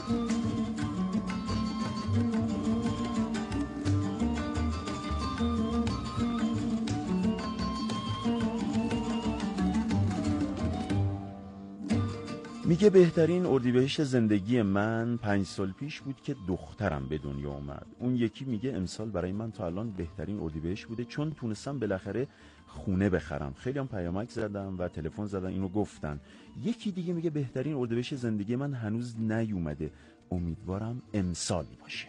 میگه بهترین اردیبهشت زندگی من پنج سال پیش بود که دخترم به دنیا اومد. اون یکی میگه امسال برای من تا الان بهترین اردیبهشت بوده چون تونستم بالاخره خونه بخرم. خیلی هم پیامک زدم و تلفن زدن اینو گفتن. یکی دیگه میگه بهترین اردیبهشت زندگی من هنوز نیومده، امیدوارم امسال باشه.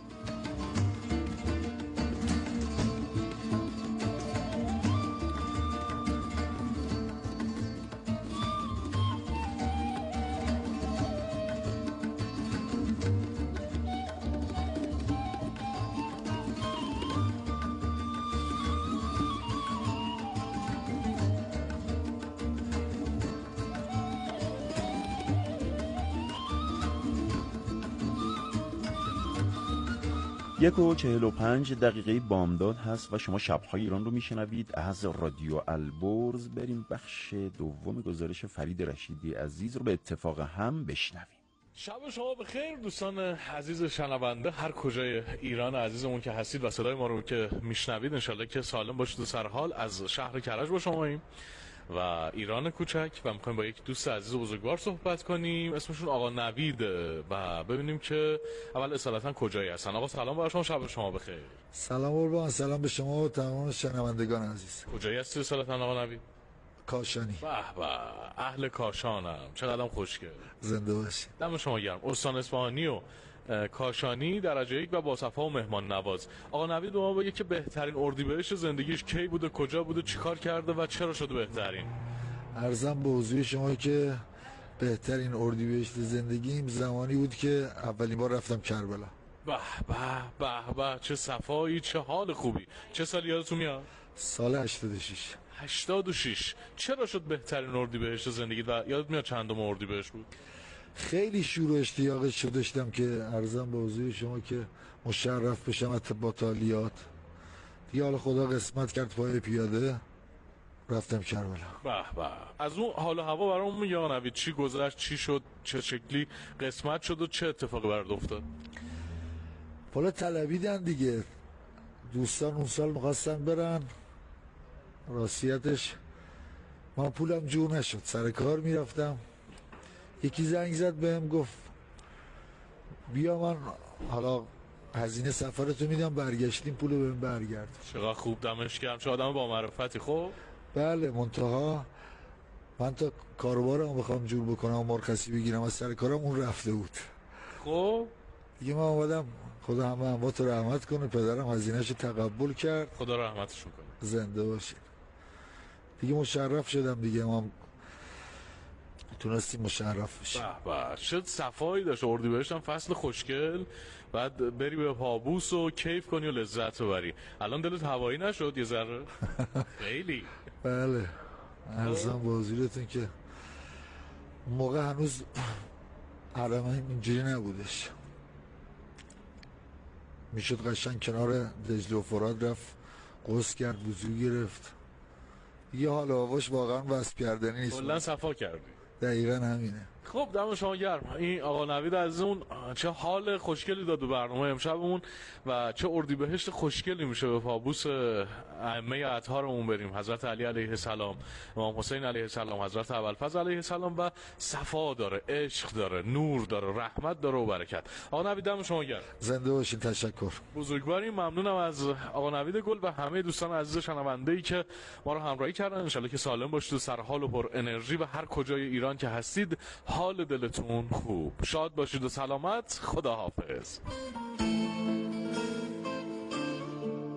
یک و چهل و پنج دقیقه بامداد هست و شما شب‌های ایران رو میشنوید از رادیو البرز. بریم بخش دوم گزارش فرید رشیدی عزیز رو به اتفاق هم بشنویم. شب شما بخیر دوستان عزیز شنونده، هر کجای ایران عزیزمون که هستید و صدای ما رو که میشنوید انشالله که سالم باشید و سرحال. از شهر کرج با شماییم و ایران کوچک و میخوایم با یک دوست عزیز و بزرگوار صحبت کنیم، اسمشون آقا نویده و ببینیم که اول اصالتا کجایی هستن. آقا سلام بر شما، شب شما بخیر. سلام قربان، سلام به شما و تمام شنوندگان عزیز. کجایی هستی اصالتا آقا نوید؟ کاشانی. به به، اهل کاشانم، چقدرم خوشگل. زنده باشی. دم شما گرم. استان اصفهانی و کاشانی درجه یک و با صفا و مهمان نواز. آقا نوید به ما بگه که بهترین اردیبهشت زندگیش کی بوده، کجا بوده، چیکار کرده و چرا شده بهترین؟ عرضم به حضور شما که بهترین اردیبهشت زندگیم زمانی بود که اولین بار رفتم کربلا. به به به به، چه صفایی، چه حال خوبی. چه سالی یادتون میاد؟ سال هشتاد و شش. هشتاد و شش. چرا شد بهترین اردیبهشت زندگی و یادت میاد چندم اردیبهشت بود؟ خیلی شور و اشتیاقش داشتم که عرضم به حضور شما که مشرف بشم با تالیات. دیگه حالا خدا قسمت کرد پای پیاده رفتم کربلا. به به، از اون حال و هوا برام میگه آقا نوید چی گذشت، چی شد، چه شکلی قسمت شد و چه اتفاقی برات افتاد؟ حالا طلبیدن دیگه، دوستان اون سال می‌خواستن برن، راستیتش من پولم جور نشد، سر کار میرفتم. یکی زنگ زد بهم گفت بیا من حالا هزینه سفرتو میدم، برگشتیم پولو بهم برگرد. چقدر خوب، دمش گرم، چه آدم با معرفتی. خب بله، منتها من تا کاروبارم بخوام جور بکنم و مرخصی بگیرم از سر کارم اون رفته بود. خب دیگه من اومدم، خدا همه امواتو رحمت کنه، پدرم هزینه‌شو تقبل کرد، خدا رحمتشون کنه، زنده باشید. دیگه مشرف شدم دیگه، ما تونستیم مشرف بشیم. به به، چه صفایی داشت اردیبهشت هم فصل خوشگل، بعد بری به پابوس و کیف کنی و لذت ببری. الان دلت هوایی نشد یه ذره؟ خیلی. بله، عرضم به حضورتون که موقع هنوز حرم اینجوری نبودش، میشد قشنگ کنار دجله و فرات رفت، غسل کرد، وضو گرفت. یه حال و هواش واقعا وصف کردنی نیست. کلا صفا کردی. دقیقاً همینه. خب دم شما گرم. این آقا نوید عزیزمون چه حال خوشگلی داد به برنامه امشبمون و چه اردیبهشت خوشگلی میشه به پابوس ائمه اطهارمون بریم، حضرت علی علیه السلام، امام حسین علیه السلام، حضرت ابوالفضل علیه السلام. و صفا داره، عشق داره، نور داره، رحمت داره و برکت. آقا نوید دم شما گرم. زنده باشین. تشکر. بزرگواریم. ممنونم از آقا نوید گل و همه دوستان عزیز شنونده‌ای که ما رو همراهی کردن. ان شاءالله که سالم باشید و سرحال و پر انرژی و هر کجای ایران که هستید حال دلتون خوب، شاد باشید و سلامت. خدا حافظ.